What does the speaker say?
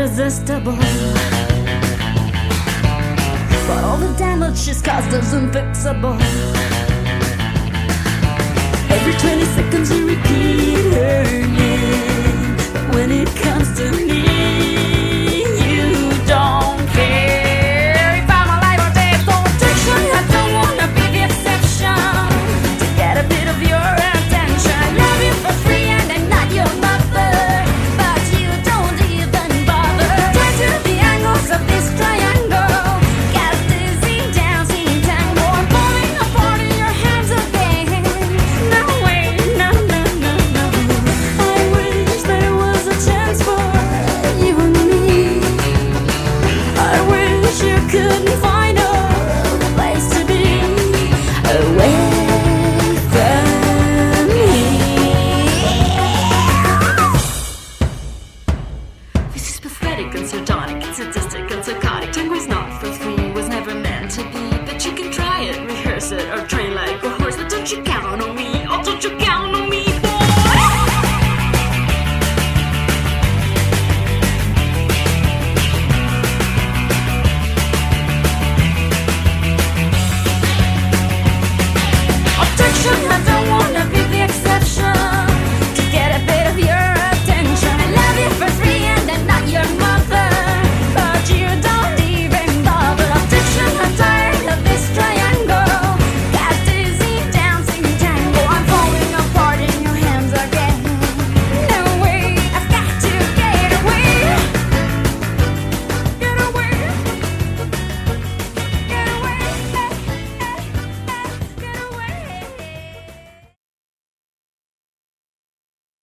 irresistible. But all the damage she's caused is unfixable. Every 20 seconds you repeat her name, but when it comes to me, you don't care. If I'm alive or dead, protection, I don't wanna be the exception. To get a bit of your attention, I love you for free and I'm not your mother, but you don't even bother. Try to the angles of this triangle, got us dizzy, dancing tango. I'm falling apart in your hands again. No way, no, no, no, no. I wish there was a chance for you and me. I wish you couldn't find a place to be away from me. This is pathetic and sardonic. It's a